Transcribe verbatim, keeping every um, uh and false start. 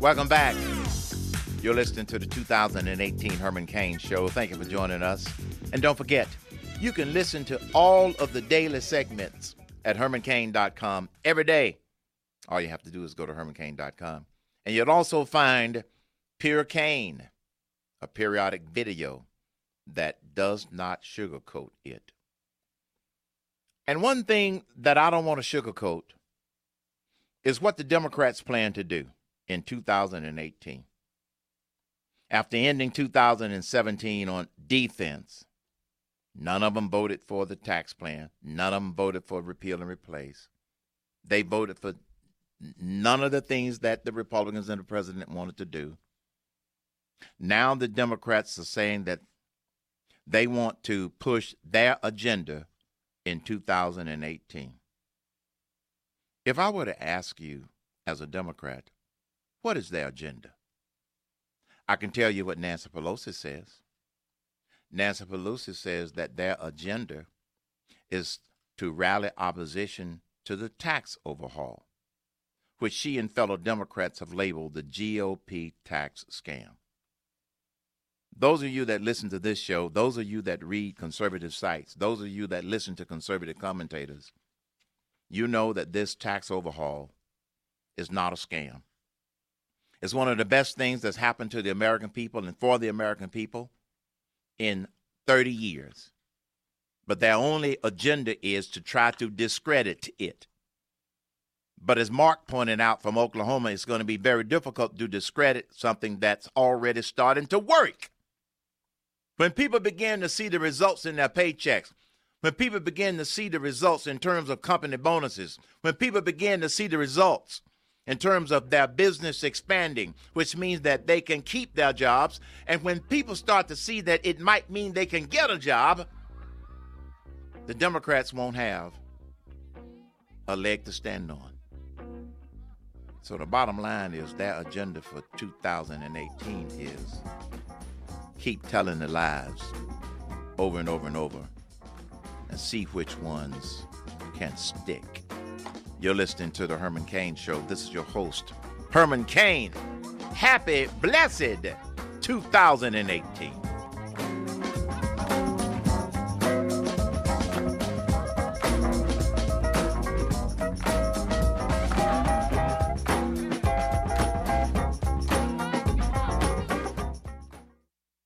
Welcome back. You're listening to the two thousand eighteen Herman Cain Show. Thank you for joining us. And don't forget, you can listen to all of the daily segments at herman cain dot com every day. All you have to do is go to herman cain dot com. And you'll also find Pure Cain, a periodic video that does not sugarcoat it. And one thing that I don't want to sugarcoat is what the Democrats plan to do in two thousand eighteen. After ending two thousand seventeen on defense, none of them voted for the tax plan. None of them voted for repeal and replace. They voted for none of the things that the Republicans and the president wanted to do. Now the Democrats are saying that they want to push their agenda in two thousand eighteen. If I were to ask you as a Democrat, what is their agenda? I can tell you what Nancy Pelosi says. Nancy Pelosi says that their agenda is to rally opposition to the tax overhaul, which she and fellow Democrats have labeled the G O P tax scam. Those of you that listen to this show, those of you that read conservative sites, those of you that listen to conservative commentators, you know that this tax overhaul is not a scam. It's one of the best things that's happened to the American people and for the American people in thirty years. But their only agenda is to try to discredit it. But as Mark pointed out from Oklahoma, it's going to be very difficult to discredit something that's already starting to work. When people begin to see the results in their paychecks, when people begin to see the results in terms of company bonuses, when people begin to see the results in terms of their business expanding, which means that they can keep their jobs, and when people start to see that it might mean they can get a job, the Democrats won't have a leg to stand on. So the bottom line is their agenda for two thousand eighteen is keep telling the lies over and over and over and see which ones can stick. You're listening to the Herman Cain Show. This is your host, Herman Cain. Happy, blessed two thousand eighteen.